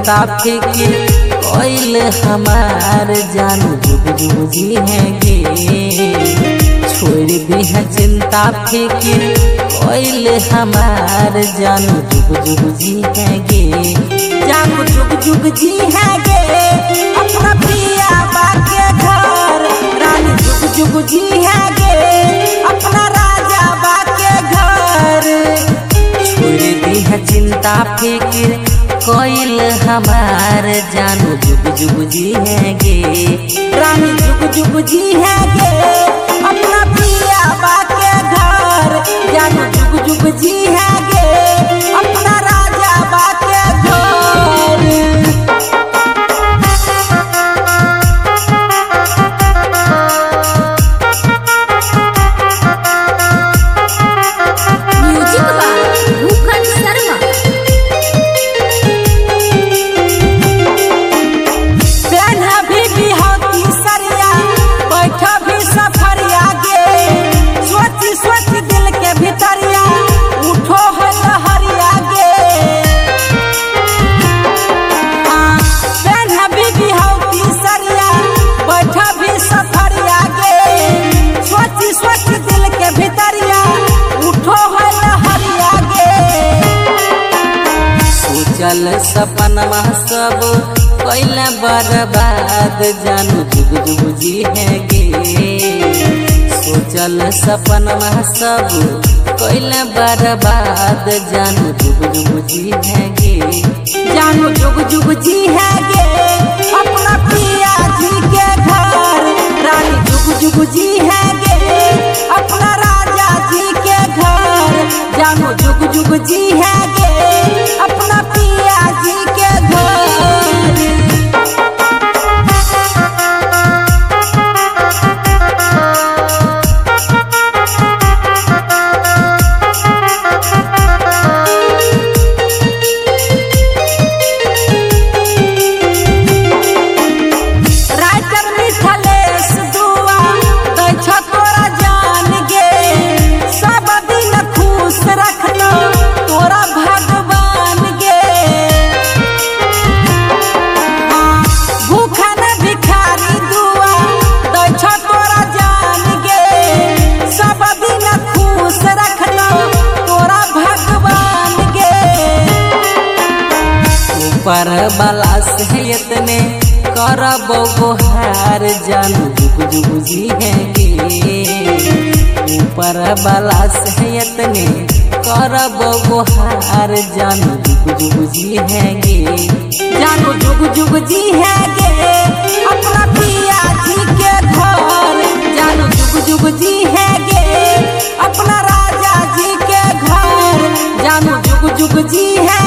चिंता फिकिर कोइल हमार जानू जुग जुग जी है गे। छोड़ दी है चिंता फिकिर कोइल हमार जानू जुग जुग जी है गे। जानू जुग जुग जी है गे अपना पिया बाके घर। रानी जुग जुग जी है गे अपना राजा बाके घर। छोड़ दी है चिंता फिकिर कोइल हमार जानू जुग जुग जी है गे। रानी जुग जुग जी है गे अपना पिया बाके घर। जानू जुग जुग जी है गे अपना राजा बाके घर। म्यूजिक बाय भूखन शर्मा। चल सपनमा सब कोइला बर्बाद जानू जुग जुग जी है गे। सोचल सपनमा सब कोइला बर्बाद जानू जुग जुग जी है गे। जानू जुग जुग जी है गे अपना पिया जी के घर। रानी जुग जुग जी है गे अपना राजा जी के घर। जानू जुग जुग जी है गे अपना पिया जी के घर। राइटर मिथलेश दुआ दै छ तोरा जान गे। सब दिन खुश रखना तोरा भगवान गे। भूखा न भिखारी दुआ दै छ तोरा जान गे। सब दिन खुश रखना तोरा भगवान गे। ऊपर वाला से इतने करब गोहार जानू जुग जुग जी है गे। ऊपर वाला से इतने करब गोहार जानू जुग जुग जी है गे। जानू जुग जुग जी है गे अपना पिया जी के घर। जानू जुग जुग जी है गे अपना राजा जी के घर। जानू जुग जुग जी है